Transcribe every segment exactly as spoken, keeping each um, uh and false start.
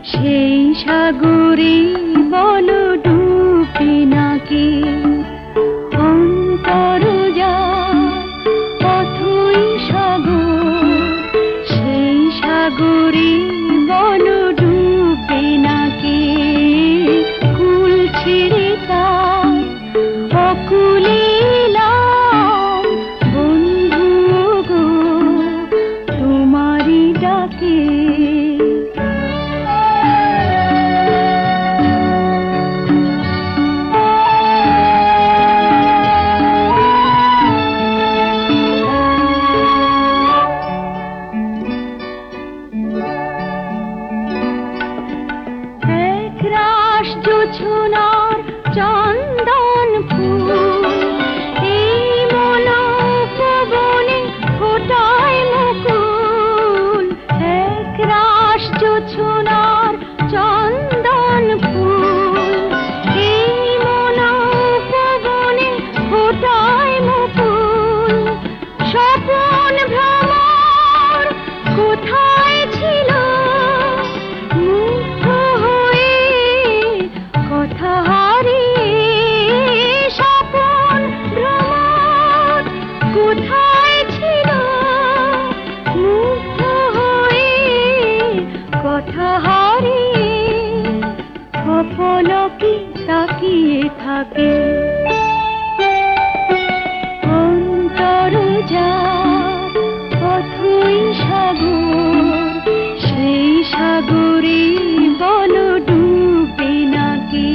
সেই সাগরে বলো ডুবে নাকি অন্তর যায় অথই সাগর, সেই সাগরে বলো ডুবে নাকি কুল ছেড়ে তার অকুলে এলাম বন্ধু গো তোমারই ডাকে। একরাশ জোছনার চন্দন ফুল এই মনোপবনে ফোটায় মুকুল, একরাশ জোছনার চন্দন ফুল এই মনোপবনে ফোটায় মুকুল। স্বপন ভ্রমর কোথায় ছিল মুগ্ধ হয়ে কথা হারিয়ে, স্বপন ভ্রমর কোথায় ছিল মুগ্ধ হয়ে কথা হারিয়ে অপলকে তাকিয়ে থাকে অন্তর যার অথই সাগর, সেই সাগরে বলো ডুবে নাকি।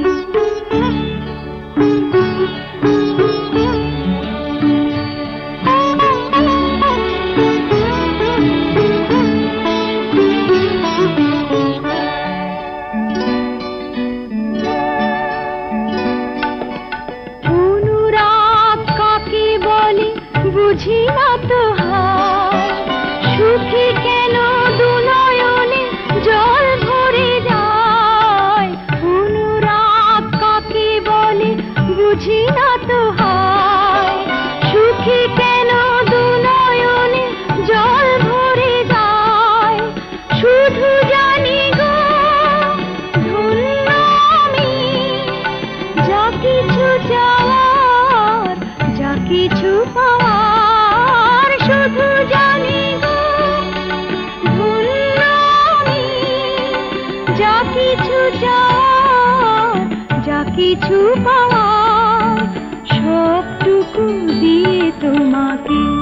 অনুরাগ কাকে বলে বুঝি না তো হায়, সুখী কেন দুনয়নে জল ভরে যায়। অনুরাগ কাকে বলে বুঝি না তো হায়, সুখী কেন দুনয়নে জল ভরে যায়। শুধু জানি গো ধন্য আমি যা কিছু চাওয়ার যা কিছু পাওয়ার, শুধু জানি গো ধন্য আমি যা কিছু চাওয়ার যা কিছু পাওয়ার সবটুকু দিয়ে তোমাকে।